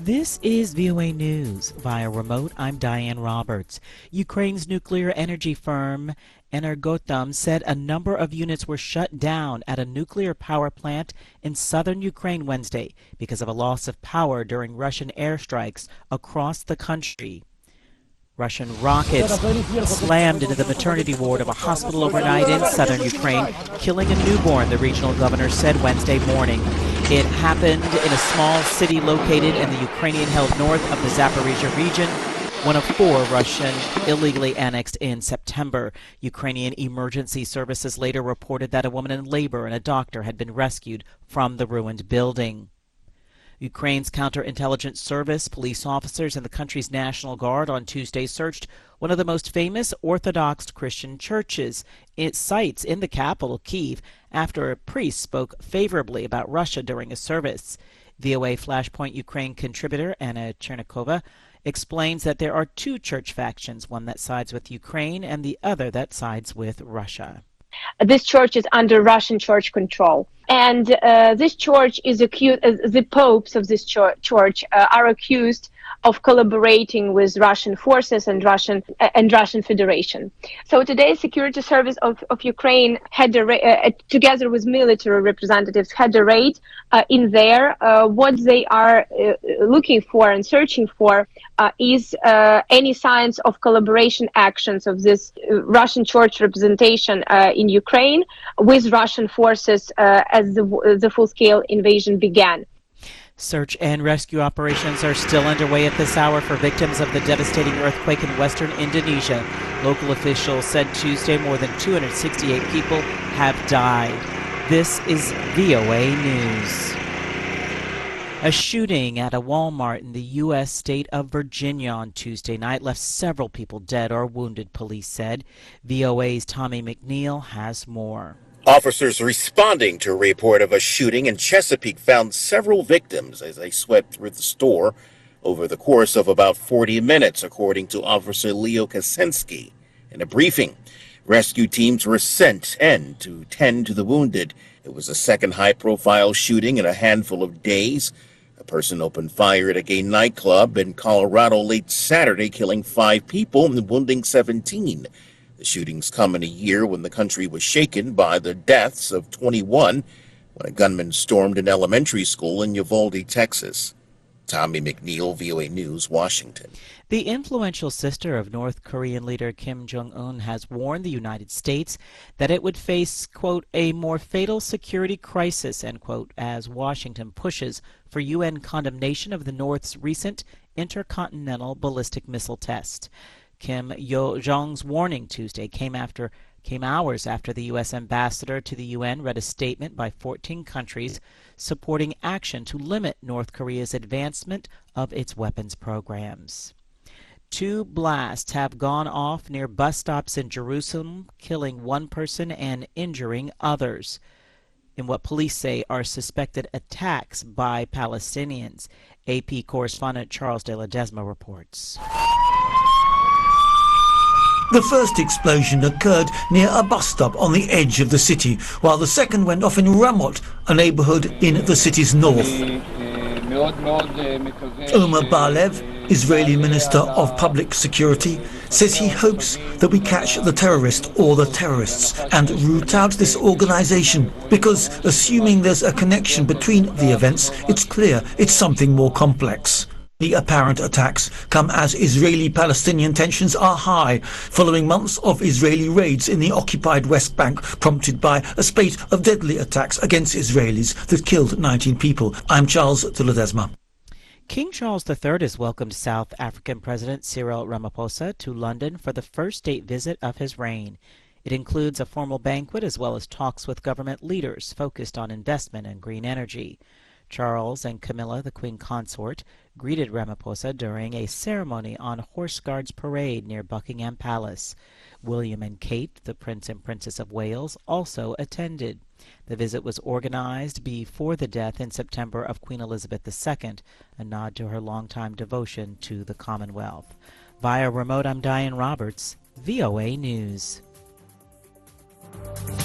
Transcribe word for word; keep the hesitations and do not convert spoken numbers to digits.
This is V O A News. Via remote, I'm Diane Roberts. Ukraine's nuclear energy firm Energoatom said a number of units were shut down at a nuclear power plant in southern Ukraine Wednesday because of a loss of power during Russian airstrikes across the country. Russian rockets slammed into the maternity ward of a hospital overnight in southern Ukraine, killing a newborn, the regional governor said Wednesday morning. It happened in a small city located in the Ukrainian-held north of the Zaporizhia region, one of four Russian illegally annexed in September. Ukrainian emergency services later reported that a woman in labor and a doctor had been rescued from the ruined building. Ukraine's counterintelligence service, police officers, and the country's National Guard on Tuesday searched one of the most famous Orthodox Christian churches, its sites in the capital, Kyiv, after a priest spoke favorably about Russia during a service. V O A Flashpoint Ukraine contributor Anna Chernikova explains that there are two church factions, one that sides with Ukraine and the other that sides with Russia. This church is under Russian church control. And uh, this church is accused, uh, the popes of this church, church uh, are accused of collaborating with Russian forces and Russian uh, and Russian Federation. So today, Security Service of, of Ukraine had a ra- uh, together with military representatives had a raid uh, in there. Uh, what they are uh, looking for and searching for uh, is uh, any signs of collaboration actions of this uh, Russian church representation uh, in Ukraine with Russian forces uh, as the, the full-scale invasion began. Search and rescue operations are still underway at this hour for victims of the devastating earthquake in western Indonesia. Local officials said Tuesday more than two hundred sixty-eight people have died. This is V O A News. A shooting at a Walmart in the U S state of Virginia on Tuesday night left several people dead or wounded, police said. V O A's Tommy McNeil has more. Officers responding to a report of a shooting in Chesapeake found several victims as they swept through the store over the course of about forty minutes, according to Officer Leo Kaczynski. In a briefing, rescue teams were sent in to tend to the wounded. It was the second high-profile shooting in a handful of days. A person opened fire at a gay nightclub in Colorado late Saturday, killing five people and wounding seventeen. The shootings come in a year when the country was shaken by the deaths of twenty-one when a gunman stormed an elementary school in Uvalde, Texas. Tommy McNeil, V O A News, Washington. The influential sister of North Korean leader Kim Jong-un has warned the United States that it would face, quote, a more fatal security crisis, end quote, as Washington pushes for U N condemnation of the North's recent intercontinental ballistic missile test. Kim Yo-jong's warning Tuesday came after came hours after the U S ambassador to the U N read a statement by fourteen countries supporting action to limit North Korea's advancement of its weapons programs. Two blasts have gone off near bus stops in Jerusalem, killing one person and injuring others in what police say are suspected attacks by Palestinians. A P correspondent Charles de Ledesma reports. The first explosion occurred near a bus stop on the edge of the city, while the second went off in Ramot, a neighborhood in the city's north. Omer Bar-Lev, Israeli Minister of Public Security, says he hopes that we catch the terrorist or the terrorists and root out this organization, because assuming there's a connection between the events, it's clear it's something more complex. The apparent attacks come as Israeli-Palestinian tensions are high, following months of Israeli raids in the occupied West Bank, prompted by a spate of deadly attacks against Israelis that killed nineteen people. I'm Charles de Ledesma. King Charles the Third has welcomed South African President Cyril Ramaphosa to London for the first state visit of his reign. It includes a formal banquet as well as talks with government leaders focused on investment and green energy. Charles and Camilla, the Queen Consort, greeted Ramaphosa during a ceremony on Horse Guards Parade near Buckingham Palace. William and Kate, the Prince and Princess of Wales, also attended. The visit was organized before the death in September of Queen Elizabeth the Second, a nod to her longtime devotion to the Commonwealth. Via remote, I'm Diane Roberts, V O A News.